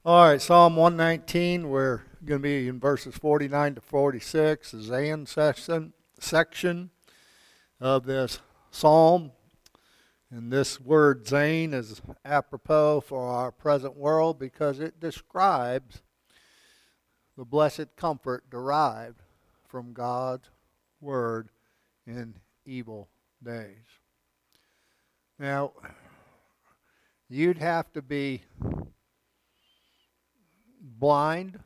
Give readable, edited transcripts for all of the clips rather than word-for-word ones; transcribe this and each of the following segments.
All right, Psalm 119, we're going to be in verses 49 to 46, the Zayin section of this psalm. And this word Zayin is apropos for our present world because it describes the blessed comfort derived from God's word in evil days. Now, you'd have to be blind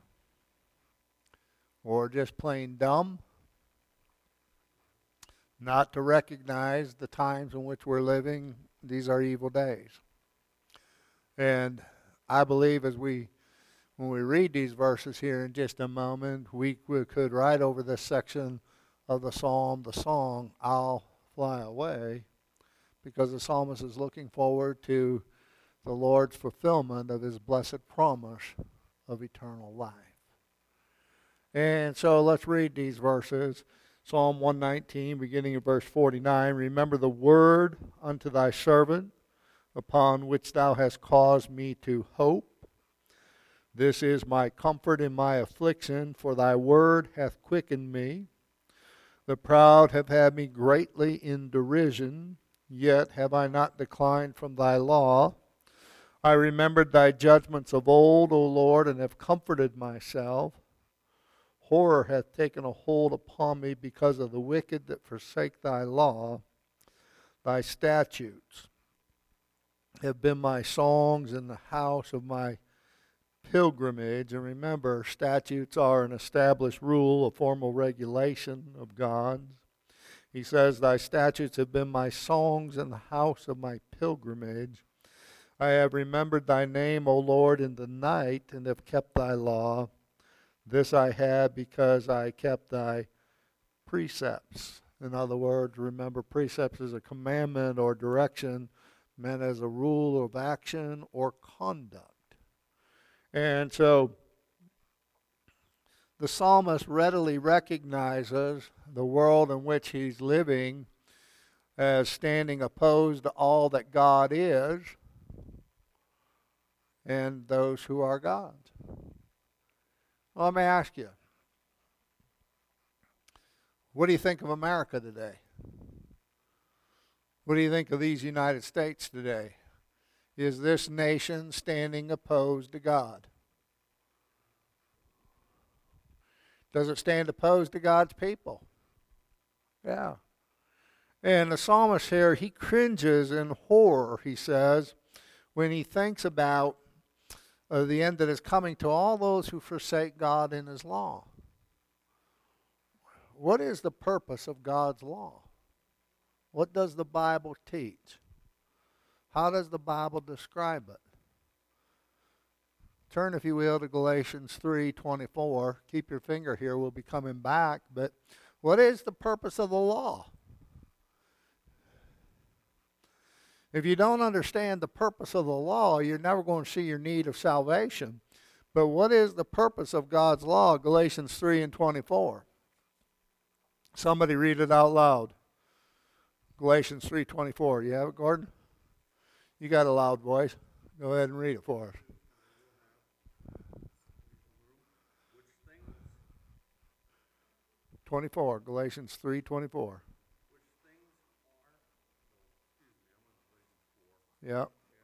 or just plain dumb not to recognize the times in which we're living. These are evil days. And I believe when we read these verses here in just a moment, we could write over this section of the psalm, the song, I'll Fly Away, because the psalmist is looking forward to the Lord's fulfillment of his blessed promise of eternal life. And so let's read these verses. Psalm 119, beginning at verse 49. Remember the word unto thy servant, upon which thou hast caused me to hope. This is my comfort in my affliction, for thy word hath quickened me. The proud have had me greatly in derision, yet have I not declined from thy law. I remembered thy judgments of old, O Lord, and have comforted myself. Horror hath taken a hold upon me because of the wicked that forsake thy law. Thy statutes have been my songs in the house of my pilgrimage. And remember, statutes are an established rule, a formal regulation of God's. He says, thy statutes have been my songs in the house of my pilgrimage. I have remembered thy name, O Lord, in the night, and have kept thy law. This I have because I kept thy precepts. In other words, remember, precepts is a commandment or direction meant as a rule of action or conduct. And so the psalmist readily recognizes the world in which he's living as standing opposed to all that God is and those who are God's. Well, let me ask you, what do you think of America today? What do you think of these United States today? Is this nation standing opposed to God? Does it stand opposed to God's people? Yeah. And the psalmist here, he cringes in horror, he says, when he thinks about the end that is coming to all those who forsake God and his law. What is the purpose of God's law? What does the Bible teach? How does the Bible describe it? Turn, if you will, to Galatians 3:24. Keep your finger here. We'll be coming back. But what is the purpose of the law? If you don't understand the purpose of the law, you're never going to see your need of salvation. But what is the purpose of God's law? Galatians 3:24. Somebody read it out loud. Galatians 3:24. You have it, Gordon? You got a loud voice. Go ahead and read it for us. 24. Galatians 3:24. Yeah.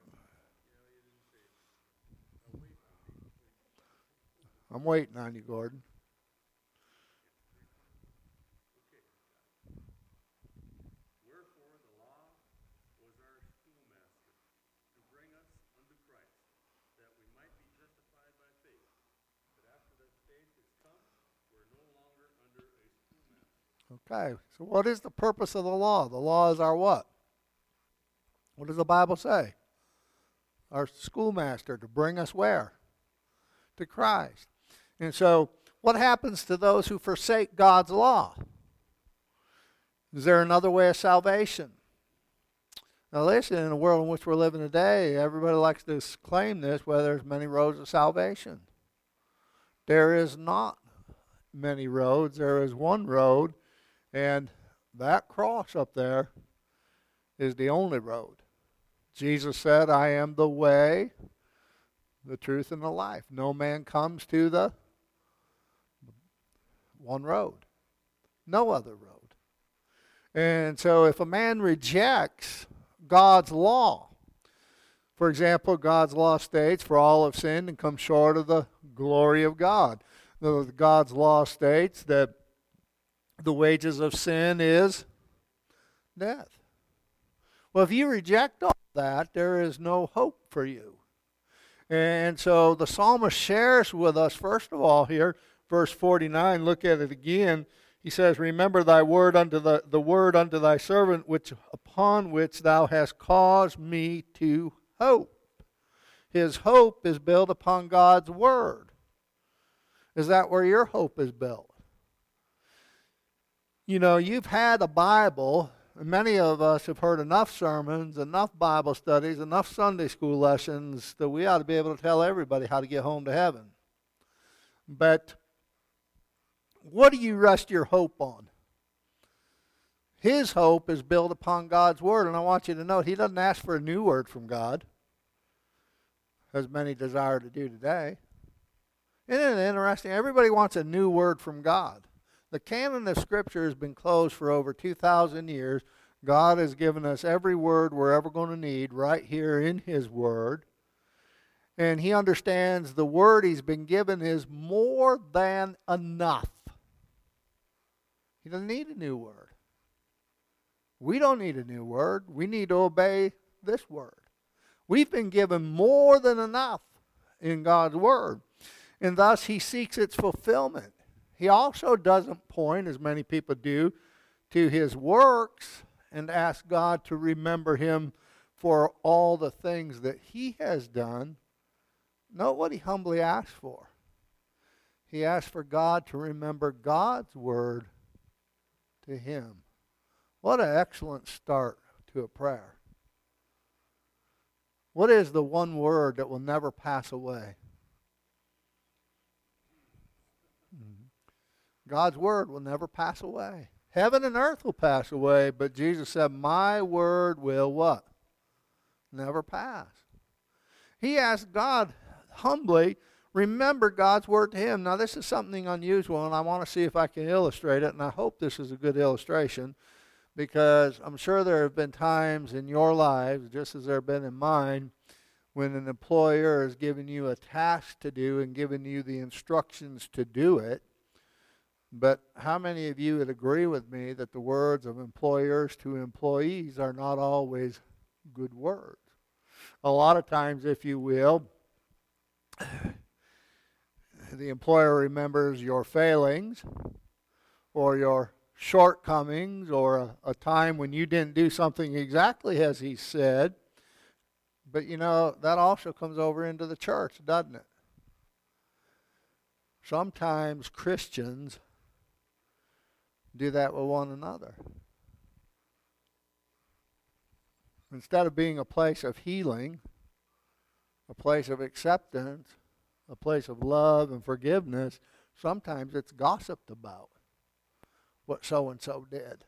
I'm waiting on you, Gordon. Wherefore the law was our schoolmaster to bring us unto Christ, that we might be justified by faith. But after that faith is come, we're no longer under a schoolmaster. Okay, so what is the purpose of the law? The law is our what? What does the Bible say? Our schoolmaster to bring us where? To Christ. And so, what happens to those who forsake God's law? Is there another way of salvation? Now listen, in the world in which we're living today, everybody likes to claim this, whether there's many roads of salvation. There is not many roads. There is one road, and that cross up there is the only road. Jesus said, I am the way, the truth, and the life. No man comes to the one road. No other road. And so if a man rejects God's law, for example, God's law states, for all have sinned and come short of the glory of God. God's law states that the wages of sin is death. Well, if you reject all that, there is no hope for you. And so the psalmist shares with us, first of all here, verse 49, look at it again. He says, remember thy word unto the word unto thy servant, which upon which thou hast caused me to hope. His hope is built upon God's word. Is that where your hope is built? You know, you've had a Bible, and many of us have heard enough sermons, enough Bible studies, enough Sunday school lessons that we ought to be able to tell everybody how to get home to heaven. But what do you rest your hope on? His hope is built upon God's word, and I want you to note, he doesn't ask for a new word from God, as many desire to do today. Isn't it interesting? Everybody wants a new word from God. The canon of Scripture has been closed for over 2,000 years. God has given us every word we're ever going to need right here in His Word. And He understands the word He's been given is more than enough. He doesn't need a new word. We don't need a new word. We need to obey this word. We've been given more than enough in God's word. And thus He seeks its fulfillment. He also doesn't point, as many people do, to His works and ask God to remember Him for all the things that He has done. Note what He humbly asks for. He asks for God to remember God's word to Him. What an excellent start to a prayer. What is the one word that will never pass away? God's word will never pass away. Heaven and earth will pass away, but Jesus said, my word will what? Never pass. He asked God humbly, remember God's word to him. Now this is something unusual, and I want to see if I can illustrate it, and I hope this is a good illustration, because I'm sure there have been times in your lives, just as there have been in mine, when an employer has given you a task to do and given you the instructions to do it. But how many of you would agree with me that the words of employers to employees are not always good words? A lot of times, if you will, the employer remembers your failings or your shortcomings or a time when you didn't do something exactly as he said. But you know, that also comes over into the church, doesn't it? Sometimes Christians do that with one another. Instead of being a place of healing, a place of acceptance, a place of love and forgiveness, sometimes it's gossiped about what so-and-so did.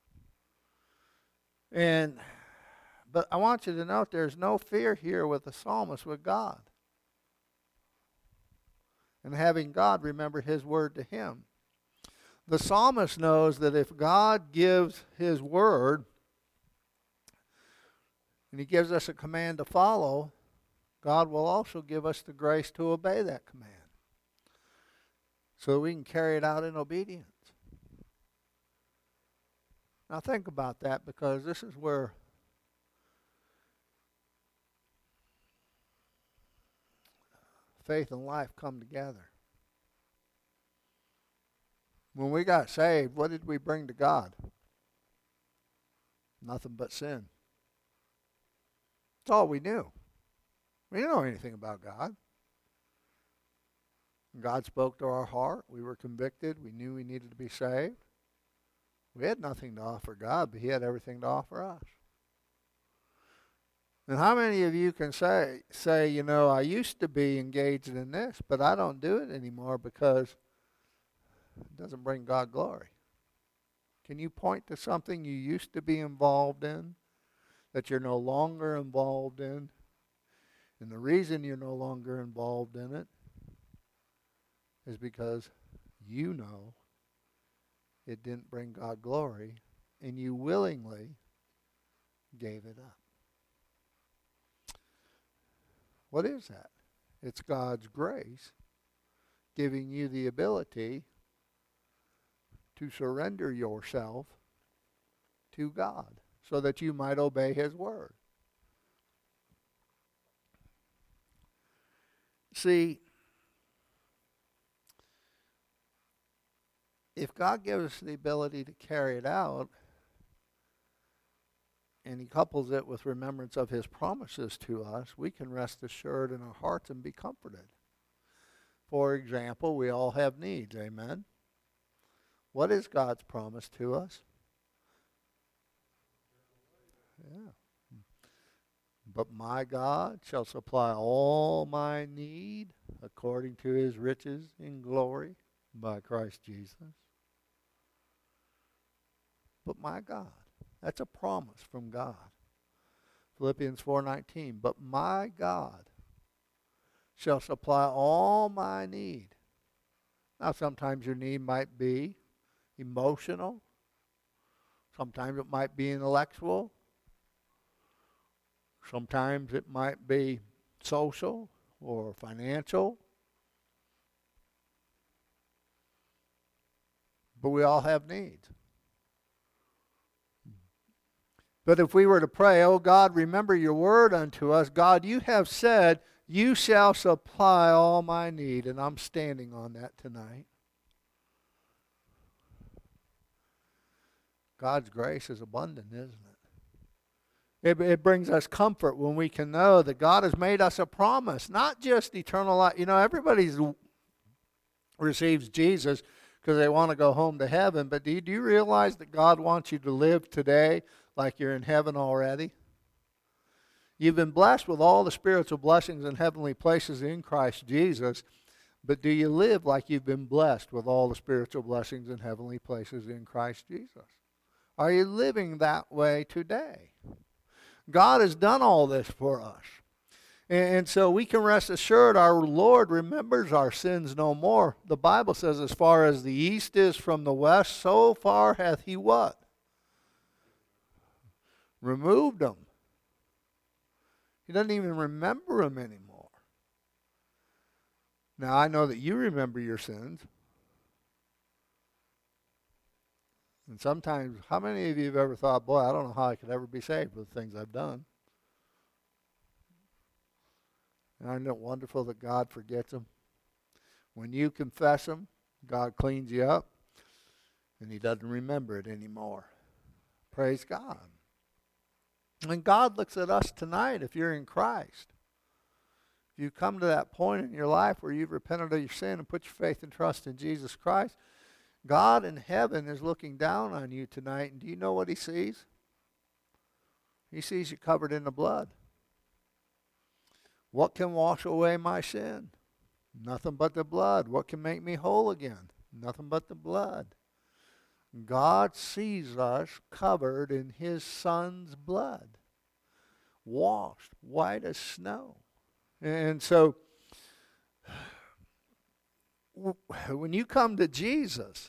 But I want you to note there's no fear here with the psalmist with God. And having God remember his word to him. The psalmist knows that if God gives his word, and he gives us a command to follow, God will also give us the grace to obey that command, so that we can carry it out in obedience. Now think about that, because this is where faith and life come together. When we got saved, what did we bring to God? Nothing but sin. That's all we knew. We didn't know anything about God. God spoke to our heart. We were convicted. We knew we needed to be saved. We had nothing to offer God, but he had everything to offer us. And how many of you can say, you know, I used to be engaged in this, but I don't do it anymore because it doesn't bring God glory? Can you point to something you used to be involved in that you're no longer involved in? And the reason you're no longer involved in it is because you know it didn't bring God glory, and you willingly gave it up. What is that? It's God's grace giving you the ability to surrender yourself to God so that you might obey His word. See, if God gives us the ability to carry it out, and He couples it with remembrance of His promises to us, we can rest assured in our hearts and be comforted. For example, we all have needs, amen? What is God's promise to us? Yeah. But my God shall supply all my need according to His riches in glory by Christ Jesus. But my God. That's a promise from God. Philippians 4:19. But my God shall supply all my need. Now sometimes your need might be emotional. Sometimes it might be intellectual. Sometimes it might be social or financial. But we all have needs. But if we were to pray, oh God, remember your word unto us. God, you have said, you shall supply all my need. And I'm standing on that tonight. God's grace is abundant, isn't it? It brings us comfort when we can know that God has made us a promise, not just eternal life. You know, everybody receives Jesus because they want to go home to heaven. But do you realize that God wants you to live today like you're in heaven already? You've been blessed with all the spiritual blessings in heavenly places in Christ Jesus, but do you live like you've been blessed with all the spiritual blessings in heavenly places in Christ Jesus? Are you living that way today? God has done all this for us. And so we can rest assured our Lord remembers our sins no more. The Bible says as far as the east is from the west, so far hath He what? Removed them. He doesn't even remember them anymore. Now I know that you remember your sins. And sometimes, how many of you have ever thought, boy, I don't know how I could ever be saved with the things I've done? And isn't it wonderful that God forgets them? When you confess them, God cleans you up, and He doesn't remember it anymore. Praise God. And God looks at us tonight, if you're in Christ. If you've come to that point in your life where you've repented of your sin and put your faith and trust in Jesus Christ, God in heaven is looking down on you tonight, and do you know what He sees? He sees you covered in the blood. What can wash away my sin? Nothing but the blood. What can make me whole again? Nothing but the blood. God sees us covered in His Son's blood, washed white as snow. And so, when you come to Jesus,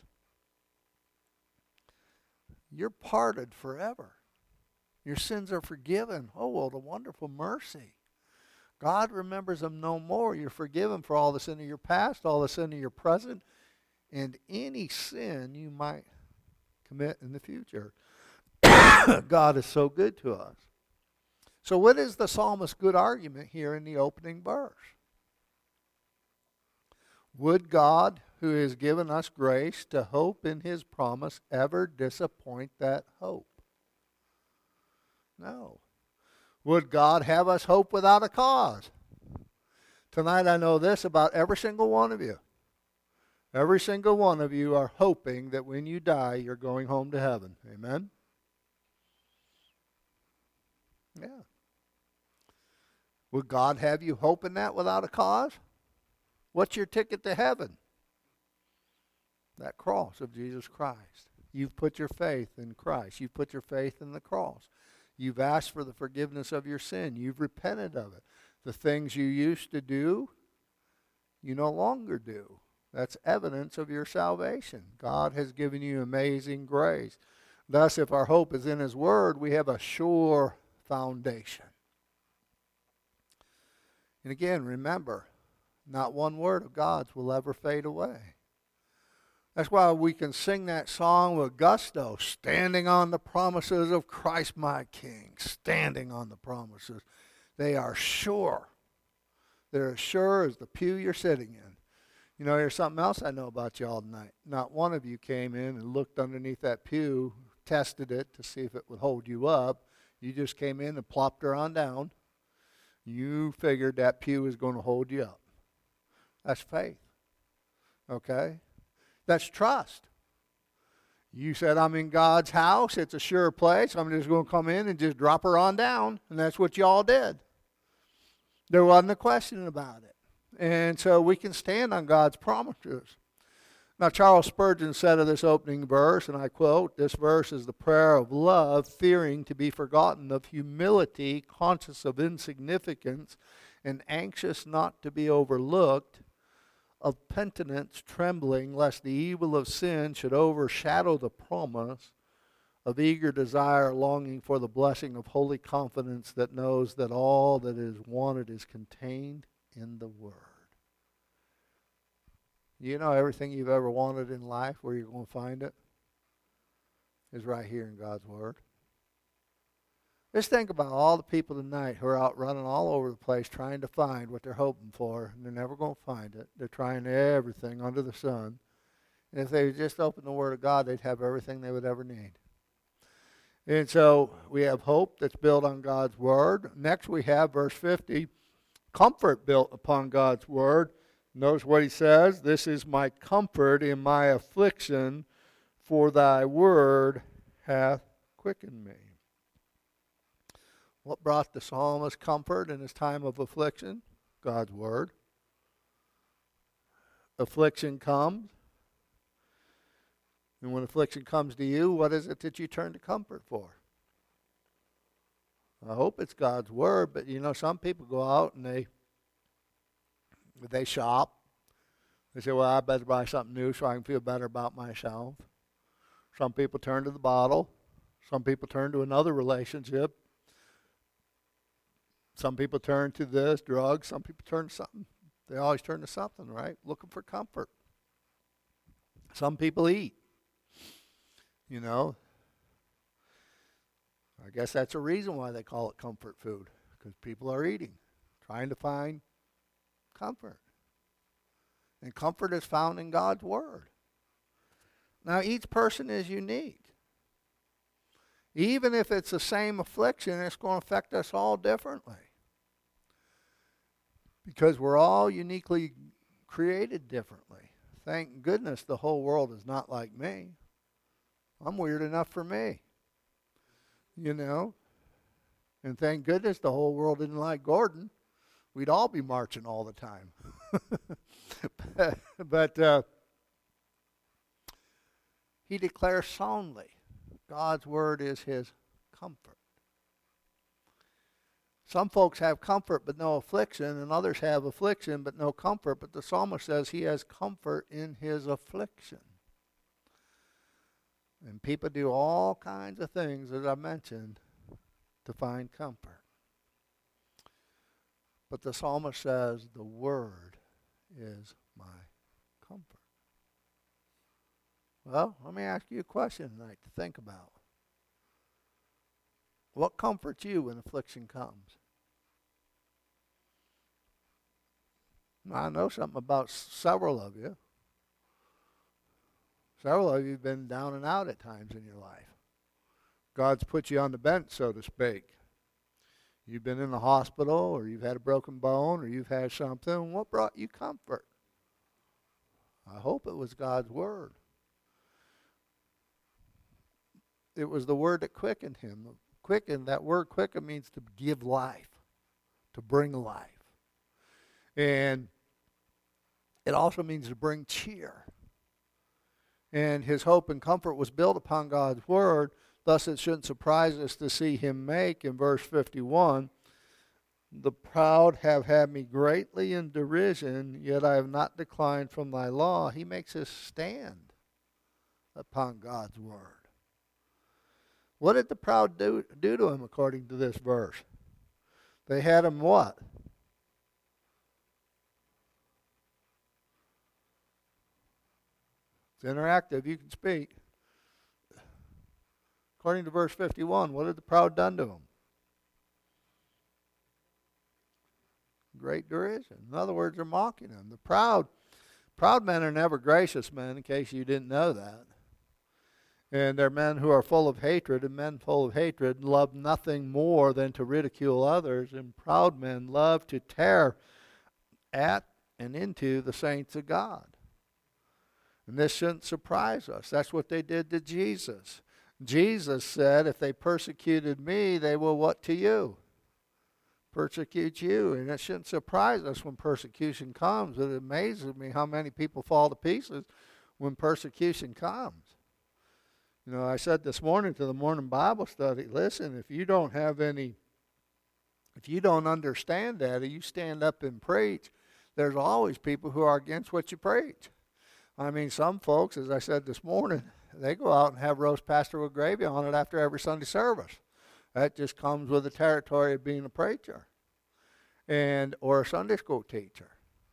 you're parted forever. Your sins are forgiven. Oh, what a wonderful mercy. God remembers them no more. You're forgiven for all the sin of your past, all the sin of your present, and any sin you might commit in the future. God is so good to us. So what is the psalmist's good argument here in the opening verse? Would God, who has given us grace to hope in His promise, ever disappoint that hope? No. Would God have us hope without a cause? Tonight I know this about every single one of you. Every single one of you are hoping that when you die, you're going home to heaven. Amen? Yeah. Would God have you hoping that without a cause? What's your ticket to heaven? That cross of Jesus Christ. You've put your faith in Christ. You've put your faith in the cross. You've asked for the forgiveness of your sin. You've repented of it. The things you used to do, you no longer do. That's evidence of your salvation. God has given you amazing grace. Thus, if our hope is in His Word, we have a sure foundation. And again, remember, not one word of God's will ever fade away. That's why we can sing that song with gusto, standing on the promises of Christ my King, standing on the promises. They are sure. They're as sure as the pew you're sitting in. You know, here's something else I know about y'all tonight. Not one of you came in and looked underneath that pew, tested it to see if it would hold you up. You just came in and plopped her on down. You figured that pew was going to hold you up. That's faith. Okay? That's trust. You said, I'm in God's house. It's a sure place. I'm just going to come in and just drop her on down. And that's what y'all did. There wasn't a question about it. And so we can stand on God's promises. Now, Charles Spurgeon said of this opening verse, and I quote, this verse is the prayer of love, fearing to be forgotten, of humility, conscious of insignificance, and anxious not to be overlooked, of penitence, trembling lest the evil of sin should overshadow the promise, of eager desire, longing for the blessing of holy confidence that knows that all that is wanted is contained in the Word. You know, everything you've ever wanted in life, where you're going to find it, is right here in God's Word. Just think about all the people tonight who are out running all over the place trying to find what they're hoping for, and they're never going to find it. They're trying everything under the sun. And if they just opened the Word of God, they'd have everything they would ever need. And so we have hope that's built on God's Word. Next we have verse 50, comfort built upon God's Word. Notice what he says, this is my comfort in my affliction, for thy word hath quickened me. What brought the psalmist comfort in his time of affliction? God's Word. Affliction comes. And when affliction comes to you, what is it that you turn to comfort for? I hope it's God's Word, but you know, some people go out and they shop. They say, well, I better buy something new so I can feel better about myself. Some people turn to the bottle. Some people turn to another relationship. Some people turn to this, drugs. Some people turn to something. They always turn to something, right? Looking for comfort. Some people eat. You know, I guess that's a reason why they call it comfort food, because people are eating, trying to find comfort. And comfort is found in God's Word. Now, each person is unique. Even if it's the same affliction, it's going to affect us all differently. Because we're all uniquely created differently. Thank goodness the whole world is not like me. I'm weird enough for me. You know? And thank goodness the whole world didn't like Gordon. We'd all be marching all the time. But he declares soundly, God's Word is his comfort. Some folks have comfort but no affliction, and others have affliction but no comfort. But the psalmist says he has comfort in his affliction. And people do all kinds of things, as I mentioned, to find comfort. But the psalmist says, the Word is my comfort. Well, let me ask you a question tonight to think about. What comforts you when affliction comes? I know something about several of you. Several of you have been down and out at times in your life. God's put you on the bench, so to speak. You've been in the hospital, or you've had a broken bone, or you've had something. What brought you comfort? I hope it was God's Word. It was the Word that quickened him. Quicken, that word quicken means to give life, to bring life. And it also means to bring cheer. And his hope and comfort was built upon God's Word. Thus, it shouldn't surprise us to see him make, in verse 51, The proud have had me greatly in derision, yet I have not declined from thy law. He makes us stand upon God's word. What did the proud do to him according to this verse? They had him what? It's interactive. You can speak. According to verse 51, what had the proud done to him? Great derision. In other words, they're mocking him. The proud men are never gracious men, in case you didn't know that. And they're men who are full of hatred, and men full of hatred love nothing more than to ridicule others, and proud men love to tear at and into the saints of God. And this shouldn't surprise us. That's what they did to Jesus. Jesus said, if they persecuted me, they will what to you? Persecute you. And it shouldn't surprise us when persecution comes. It amazes me how many people fall to pieces when persecution comes. You know, I said this morning to the morning Bible study, listen, if you don't understand that, or you stand up and preach, there's always people who are against what you preach. I mean, some folks, as I said this morning, they go out and have roast pastor with gravy on it after every Sunday service. That just comes with the territory of being a preacher or a Sunday school teacher.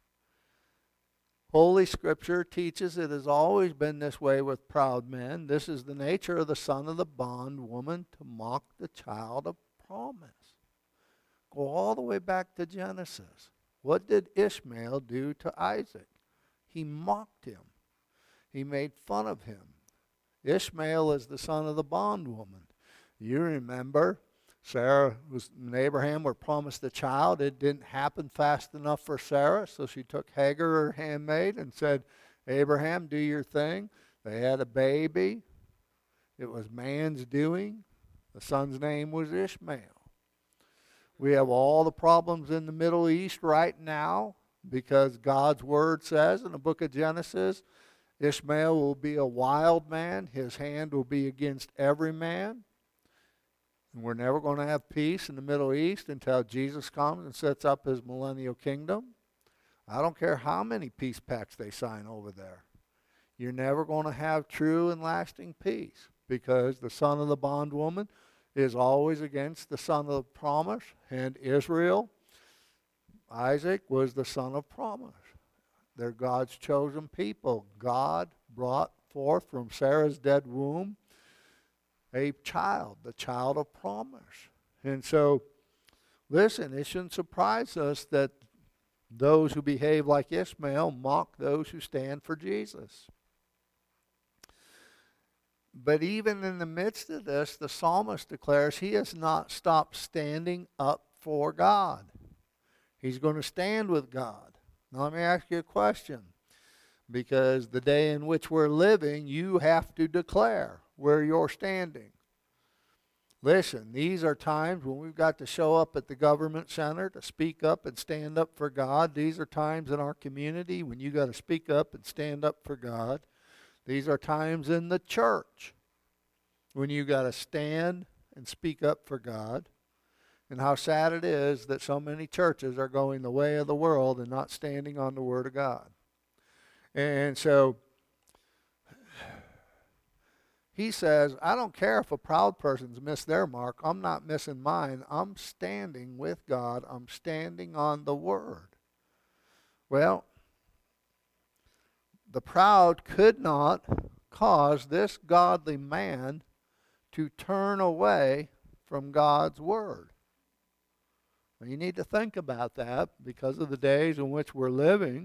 Holy Scripture teaches it has always been this way with proud men. This is the nature of the son of the bondwoman, to mock the child of promise. Go all the way back to Genesis. What did Ishmael do to Isaac? He mocked him. He made fun of him. Ishmael is the son of the bondwoman. You remember, Sarah and Abraham were promised a child. It didn't happen fast enough for Sarah, so she took Hagar, her handmaid, and said, Abraham, do your thing. They had a baby. It was man's doing. The son's name was Ishmael. We have all the problems in the Middle East right now because God's word says in the book of Genesis, Ishmael will be a wild man. His hand will be against every man. And we're never going to have peace in the Middle East until Jesus comes and sets up his millennial kingdom. I don't care how many peace pacts they sign over there. You're never going to have true and lasting peace because the son of the bondwoman is always against the son of the promise. And Israel, Isaac, was the son of promise. They're God's chosen people. God brought forth from Sarah's dead womb a child, the child of promise. And so, listen, it shouldn't surprise us that those who behave like Ishmael mock those who stand for Jesus. But even in the midst of this, the psalmist declares he has not stopped standing up for God. He's going to stand with God. Now let me ask you a question. Because the day in which we're living, you have to declare where you're standing. Listen, these are times when we've got to show up at the government center to speak up and stand up for God. These are times in our community when you got to speak up and stand up for God. These are times in the church when you got to stand and speak up for God. And how sad it is that so many churches are going the way of the world and not standing on the Word of God. And so he says, I don't care if a proud person's missed their mark. I'm not missing mine. I'm standing with God. I'm standing on the Word. Well, the proud could not cause this godly man to turn away from God's Word. Now, you need to think about that because of the days in which we're living.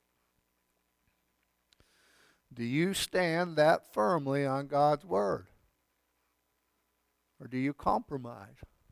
Do you stand that firmly on God's Word? Or do you compromise?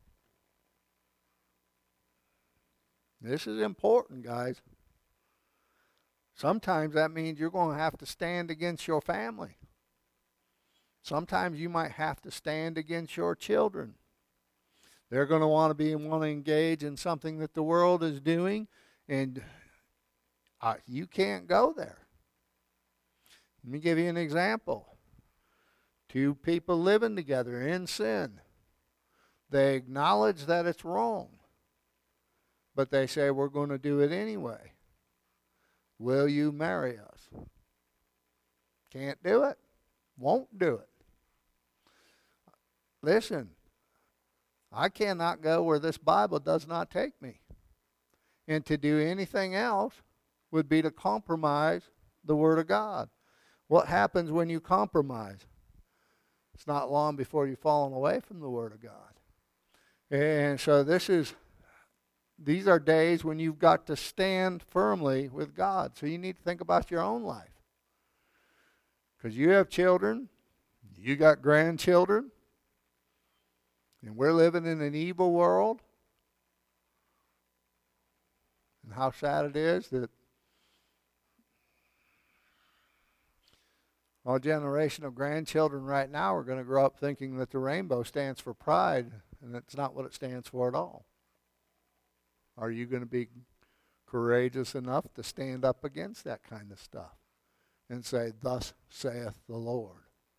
This is important, guys. Sometimes that means you're going to have to stand against your family. Sometimes you might have to stand against your children. They're going to want to engage in something that the world is doing, and you can't go there. Let me give you an example. Two people living together in sin. They acknowledge that it's wrong. but they say, we're going to do it anyway. Will you marry us? Can't do it. Won't do it. Listen, I cannot go where this Bible does not take me. And to do anything else would be to compromise the Word of God. What happens when you compromise? It's not long before you've fallen away from the Word of God. And so these are days when you've got to stand firmly with God. So you need to think about your own life. Because you have children, you got grandchildren, and we're living in an evil world. And how sad it is that our generation of grandchildren right now are going to grow up thinking that the rainbow stands for pride, and that's not what it stands for at all. Are you going to be courageous enough to stand up against that kind of stuff and say, thus saith the Lord?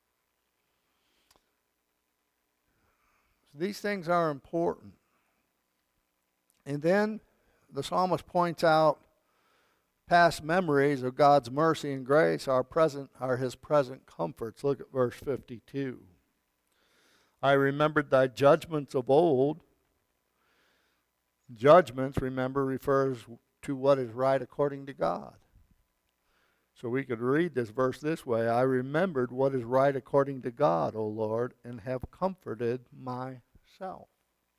So these things are important. And then the psalmist points out past memories of God's mercy and grace are his present comforts. Look at verse 52. I remembered thy judgments of old. Judgments, remember, refers to what is right according to God. So we could read this verse this way. I remembered what is right according to God, O Lord, and have comforted myself.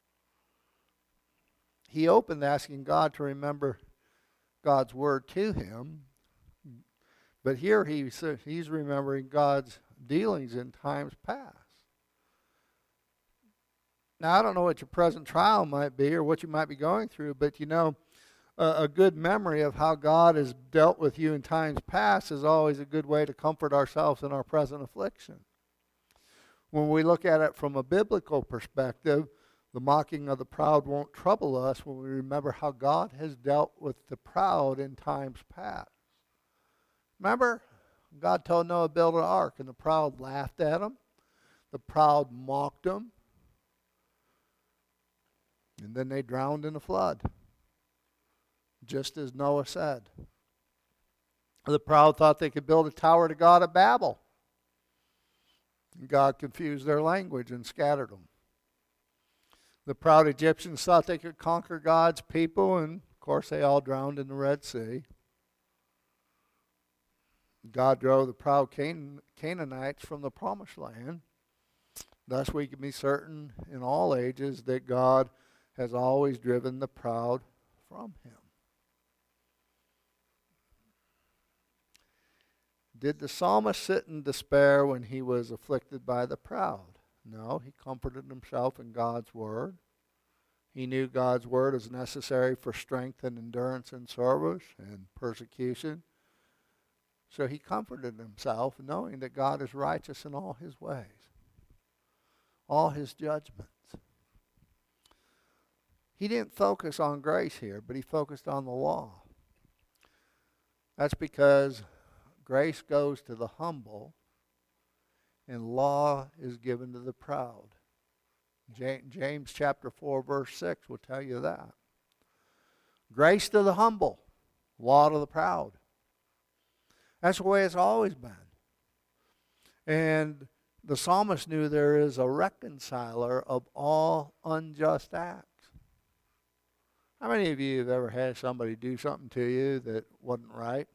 He opened asking God to remember God's word to him. But here he's remembering God's dealings in times past. Now, I don't know what your present trial might be or what you might be going through, but you know, a good memory of how God has dealt with you in times past is always a good way to comfort ourselves in our present affliction. When we look at it from a biblical perspective, the mocking of the proud won't trouble us when we remember how God has dealt with the proud in times past. Remember, God told Noah to build an ark, and the proud laughed at him. The proud mocked him. And then they drowned in a flood, just as Noah said. The proud thought they could build a tower to God at Babel. And God confused their language and scattered them. The proud Egyptians thought they could conquer God's people, and of course they all drowned in the Red Sea. God drove the proud Canaanites from the promised land. Thus we can be certain in all ages that God has always driven the proud from him. Did the psalmist sit in despair when he was afflicted by the proud? No, he comforted himself in God's word. He knew God's word is necessary for strength and endurance in service and persecution. So he comforted himself knowing that God is righteous in all his ways, all his judgments. He didn't focus on grace here, but he focused on the law. That's because grace goes to the humble, and law is given to the proud. James chapter 4, verse 6 will tell you that. Grace to the humble, law to the proud. That's the way it's always been. And the psalmist knew there is a reconciler of all unjust acts. How many of you have ever had somebody do something to you that wasn't right?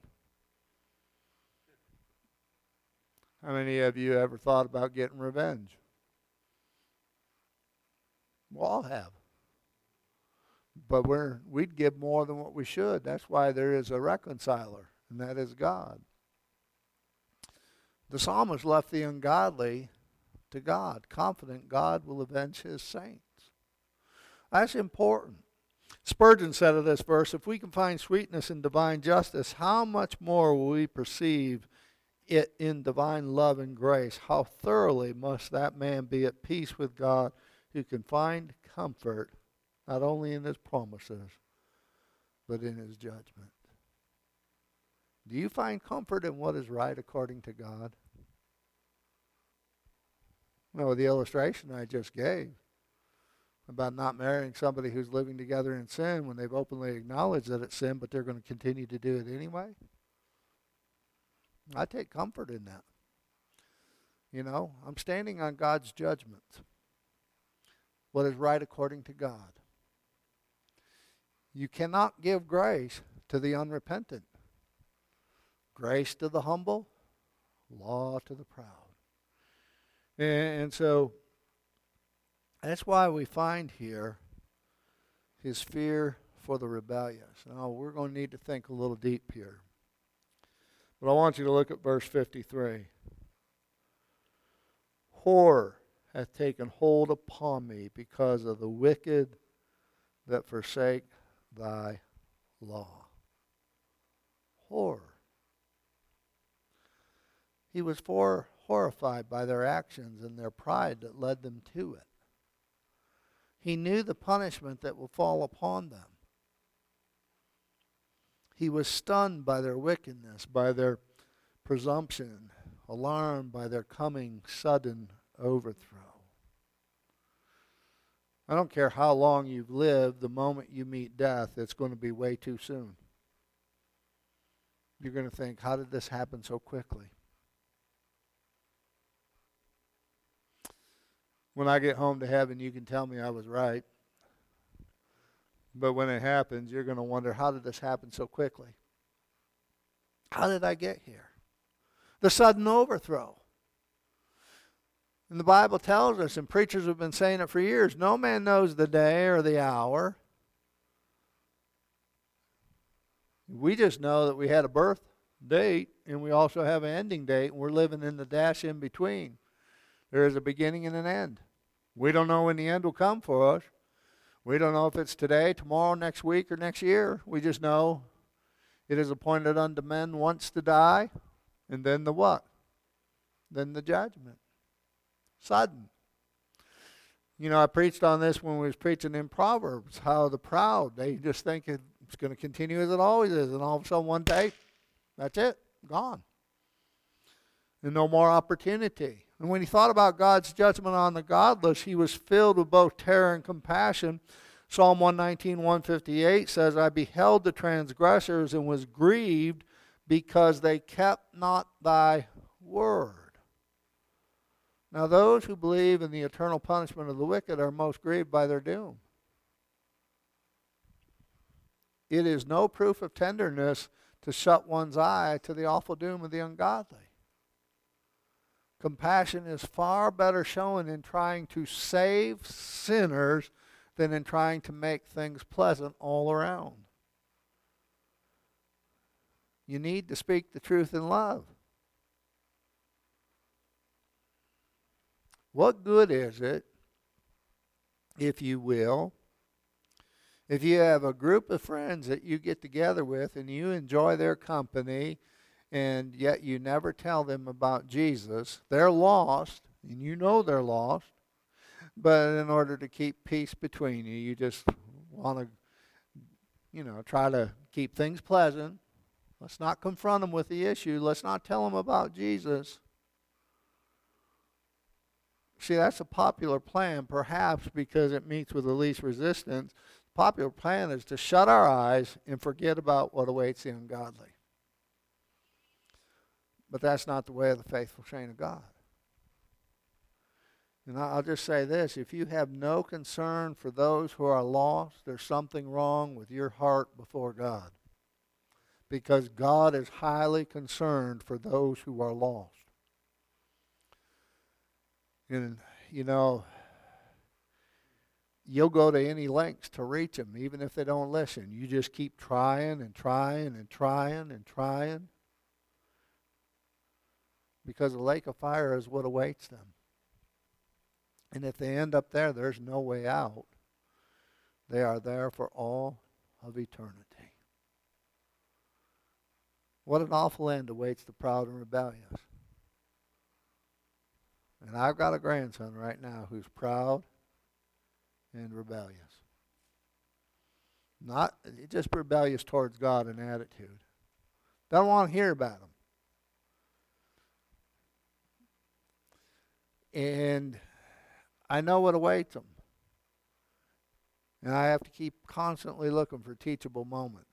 How many of you ever thought about getting revenge? We all have. But we'd give more than what we should. That's why there is a reconciler, and that is God. The psalmist left the ungodly to God, confident God will avenge his saints. That's important. Spurgeon said of this verse, if we can find sweetness in divine justice, how much more will we perceive it in divine love and grace? How thoroughly must that man be at peace with God who can find comfort not only in his promises, but in his judgment. Do you find comfort in what is right according to God? No, the illustration I just gave. about not marrying somebody who's living together in sin when they've openly acknowledged that it's sin, but they're going to continue to do it anyway? I take comfort in that. You know, I'm standing on God's judgment. What is right according to God. You cannot give grace to the unrepentant. Grace to the humble, law to the proud. And so that's why we find here his fear for the rebellious. Now, we're going to need to think a little deep here. But I want you to look at verse 53. Horror hath taken hold upon me because of the wicked that forsake thy law. Horror. He was horrified by their actions and their pride that led them to it. He knew the punishment that will fall upon them. He was stunned by their wickedness, by their presumption, alarmed by their coming sudden overthrow. I don't care how long you've lived, the moment you meet death, it's going to be way too soon. You're going to think, how did this happen so quickly? When I get home to heaven, you can tell me I was right. But when it happens, you're going to wonder, how did this happen so quickly? How did I get here? The sudden overthrow. And the Bible tells us, and preachers have been saying it for years, no man knows the day or the hour. We just know that we had a birth date, and we also have an ending date, and we're living in the dash in between. There is a beginning and an end. We don't know when the end will come for us. We don't know if it's today, tomorrow, next week, or next year. We just know it is appointed unto men once to die, and then the what? Then the judgment. Sudden. You know, I preached on this when we was preaching in Proverbs, how the proud, they just think it's going to continue as it always is, and all of a sudden one day, that's it, gone. And no more opportunity. And when he thought about God's judgment on the godless, he was filled with both terror and compassion. Psalm 119, 158 says, I beheld the transgressors and was grieved because they kept not thy word. Now those who believe in the eternal punishment of the wicked are most grieved by their doom. It is no proof of tenderness to shut one's eye to the awful doom of the ungodly. Compassion is far better shown in trying to save sinners than in trying to make things pleasant all around. You need to speak the truth in love. What good is it, if you will, if you have a group of friends that you get together with and you enjoy their company, and yet you never tell them about Jesus? They're lost, and you know they're lost, but in order to keep peace between you, you just want to, try to keep things pleasant. Let's not confront them with the issue. Let's not tell them about Jesus. See, that's a popular plan, perhaps because it meets with the least resistance. The popular plan is to shut our eyes and forget about what awaits the ungodly. But that's not the way of the faithful saint of God. And I'll just say this, if you have no concern for those who are lost, there's something wrong with your heart before God. Because God is highly concerned for those who are lost. And, you'll go to any lengths to reach them, even if they don't listen. You just keep trying and trying and trying and trying. Because the lake of fire is what awaits them. And if they end up there, there's no way out. They are there for all of eternity. What an awful end awaits the proud and rebellious. And I've got a grandson right now who's proud and rebellious. Not just rebellious towards God in attitude. Don't want to hear about him. And I know what awaits them. And I have to keep constantly looking for teachable moment.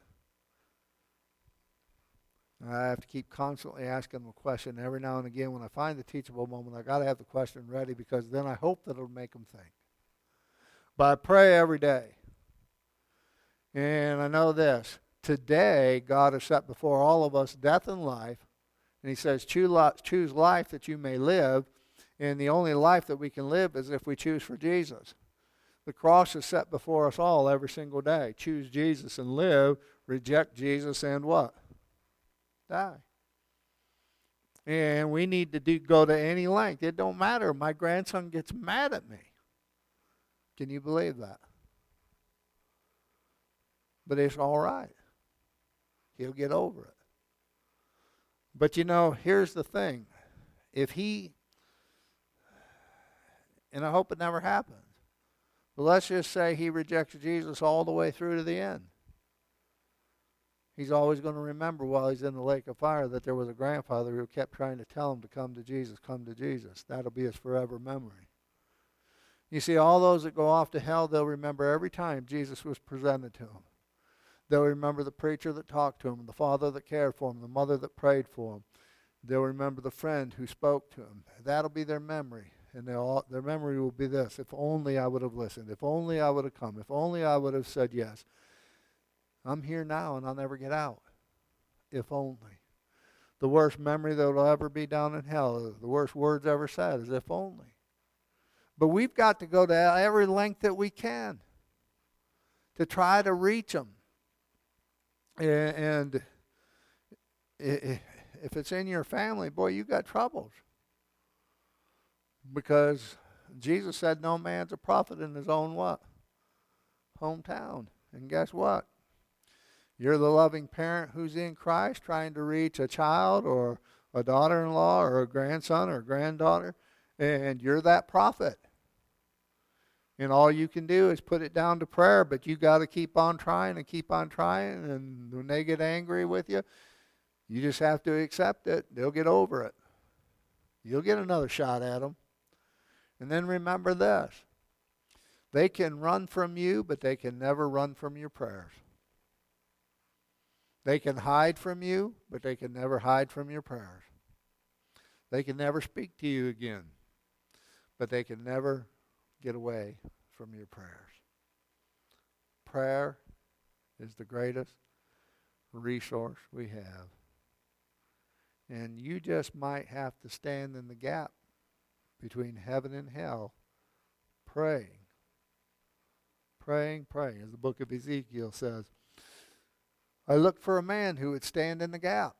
I have to keep constantly asking them a question. Every now and again, when I find the teachable moment, I got to have the question ready, because then I hope that it'll make them think. But I pray every day. And I know this. Today, God has set before all of us death and life. And he says, choose life that you may live. And the only life that we can live is if we choose for Jesus. The cross is set before us all every single day. Choose Jesus and live. Reject Jesus and what? Die. And we need to go to any length. It don't matter. My grandson gets mad at me. Can you believe that? But it's all right. He'll get over it. But here's the thing. If he, and I hope it never happens, but let's just say he rejects Jesus all the way through to the end. He's always going to remember while he's in the lake of fire that there was a grandfather who kept trying to tell him to come to Jesus, come to Jesus. That'll be his forever memory. You see, all those that go off to hell, they'll remember every time Jesus was presented to them. They'll remember the preacher that talked to them, the father that cared for them, the mother that prayed for them. They'll remember the friend who spoke to them. That'll be their memory. And their memory will be this: if only I would have listened. If only I would have come. If only I would have said yes. I'm here now and I'll never get out. If only. The worst memory that will ever be down in hell, the worst words ever said is if only. But we've got to go to every length that we can to try to reach them. And if it's in your family, boy, you got troubles. Because Jesus said no man's a prophet in his own what? Hometown. And guess what? You're the loving parent who's in Christ trying to reach a child or a daughter-in-law or a grandson or a granddaughter, and you're that prophet. And all you can do is put it down to prayer, but you got to keep on trying and keep on trying, and when they get angry with you, you just have to accept it. They'll get over it. You'll get another shot at them. And then remember this. They can run from you, but they can never run from your prayers. They can hide from you, but they can never hide from your prayers. They can never speak to you again, but they can never get away from your prayers. Prayer is the greatest resource we have. And you just might have to stand in the gap between heaven and hell, praying. Praying, praying. As the book of Ezekiel says, I looked for a man who would stand in the gap.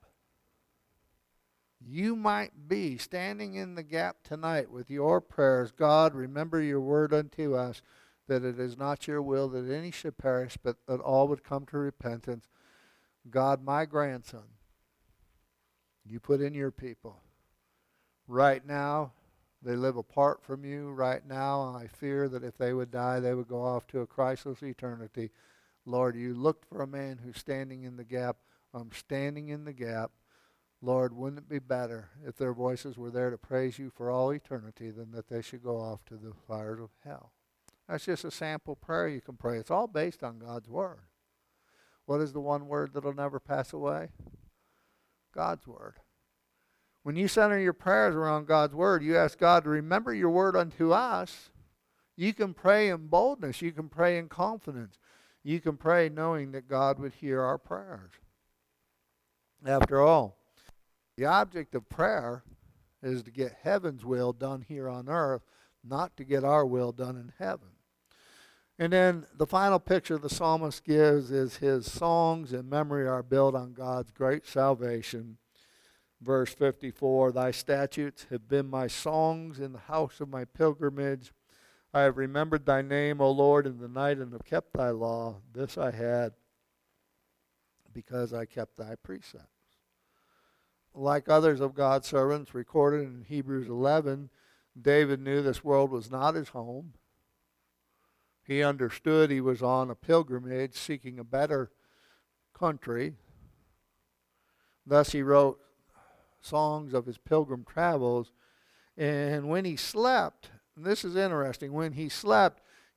You might be standing in the gap tonight with your prayers. God, remember your word unto us, that it is not your will that any should perish, but that all would come to repentance. God, my grandson, you put in your people. Right now, they live apart from you. Right now, I fear that if they would die, they would go off to a Christless eternity. Lord, you looked for a man who's standing in the gap. I'm standing in the gap. Lord, wouldn't it be better if their voices were there to praise you for all eternity than that they should go off to the fires of hell? That's just a sample prayer you can pray. It's all based on God's word. What is the one word that'll never pass away? God's word. When you center your prayers around God's word, you ask God to remember your word unto us. You can pray in boldness. You can pray in confidence. You can pray knowing that God would hear our prayers. After all, the object of prayer is to get heaven's will done here on earth, not to get our will done in heaven. And then the final picture the psalmist gives is his songs in memory are built on God's great salvation. Verse 54, thy statutes have been my songs in the house of my pilgrimage. I have remembered thy name, O Lord, in the night, and have kept thy law. This I had because I kept thy precepts. Like others of God's servants recorded in Hebrews 11, David knew this world was not his home. He understood he was on a pilgrimage seeking a better country. Thus he wrote songs of his pilgrim travels. And when he slept, and this is interesting, when he slept,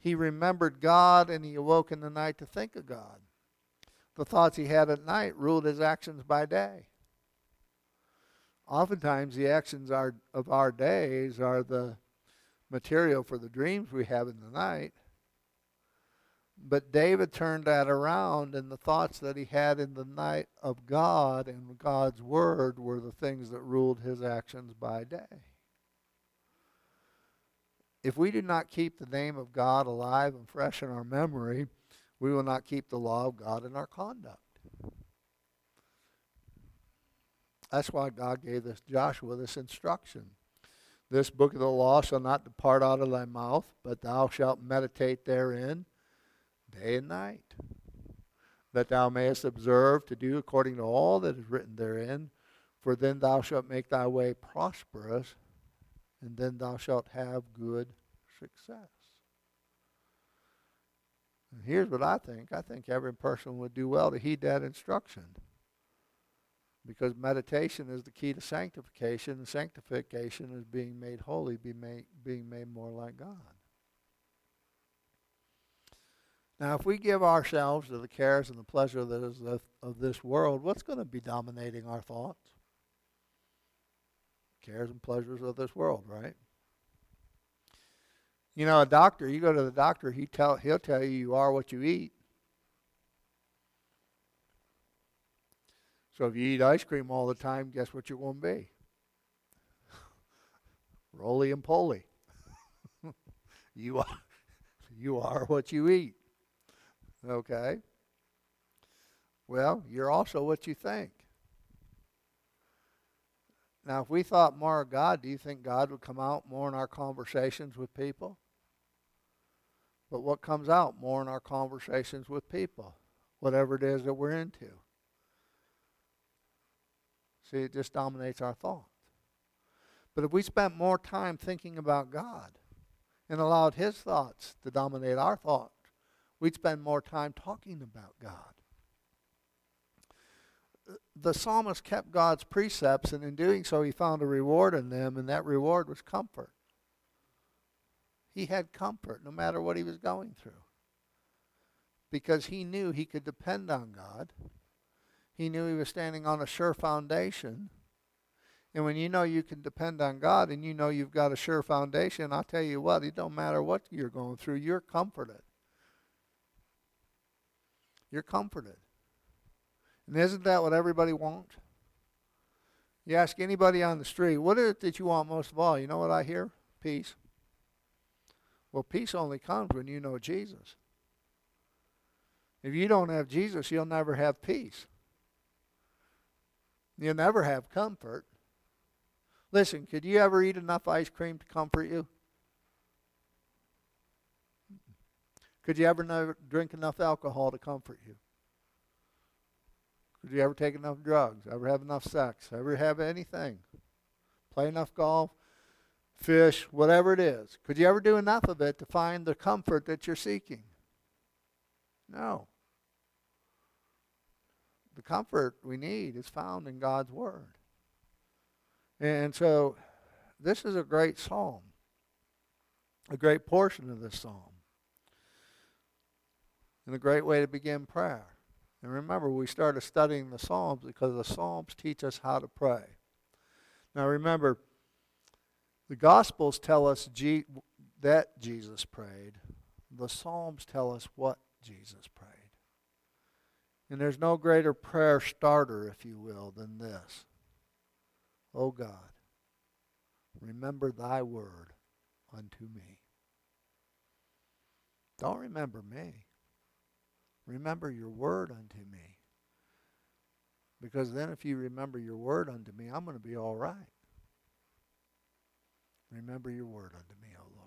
He remembered God, and he awoke in the night to think of God. The thoughts he had at night ruled his actions by day. Oftentimes, the actions of our days are the material for the dreams we have in the night. But David turned that around, and the thoughts that he had in the night of God and God's word were the things that ruled his actions by day. If we do not keep the name of God alive and fresh in our memory, we will not keep the law of God in our conduct. That's why God gave Joshua this instruction. This book of the law shall not depart out of thy mouth, but thou shalt meditate therein day and night, that thou mayest observe to do according to all that is written therein, for then thou shalt make thy way prosperous, and then thou shalt have good success. And here's what I think. I think every person would do well to heed that instruction, because meditation is the key to sanctification, and sanctification is being made holy, being made more like God. Now, if we give ourselves to the cares and the pleasure of this world, what's going to be dominating our thoughts? Cares and pleasures of this world, right? You know, a doctor, you go to the doctor, he'll tell you you are what you eat. So if you eat ice cream all the time, guess what you're going to be? Roly and poly. You are what you eat. Okay? Well, you're also what you think. Now, if we thought more of God, do you think God would come out more in our conversations with people? But what comes out more in our conversations with people? Whatever it is that we're into. See, it just dominates our thoughts. But if we spent more time thinking about God and allowed His thoughts to dominate our thoughts, we'd spend more time talking about God. The psalmist kept God's precepts, and in doing so he found a reward in them, and that reward was comfort. He had comfort no matter what he was going through, because he knew he could depend on God. He knew he was standing on a sure foundation. And when you know you can depend on God and you know you've got a sure foundation, I'll tell you what, it don't matter what you're going through, you're comforted. You're comforted. And isn't that what everybody wants? You ask anybody on the street, what is it that you want most of all? You know what I hear? Peace. Well, peace only comes when you know Jesus. If you don't have Jesus, you'll never have peace. You'll never have comfort. Listen, could you ever eat enough ice cream to comfort you? Could you ever drink enough alcohol to comfort you? Could you ever take enough drugs? Ever have enough sex? Ever have anything? Play enough golf? Fish? Whatever it is. Could you ever do enough of it to find the comfort that you're seeking? No. The comfort we need is found in God's Word. And so this is a great psalm, a great portion of this psalm, and a great way to begin prayer. And remember, we started studying the Psalms because the Psalms teach us how to pray. Now remember, the Gospels tell us that Jesus prayed. The Psalms tell us what Jesus prayed. And there's no greater prayer starter, if you will, than this. O God, remember thy word unto me. Don't remember me. Remember your word unto me. Because then if you remember your word unto me, I'm going to be all right. Remember your word unto me, O Lord.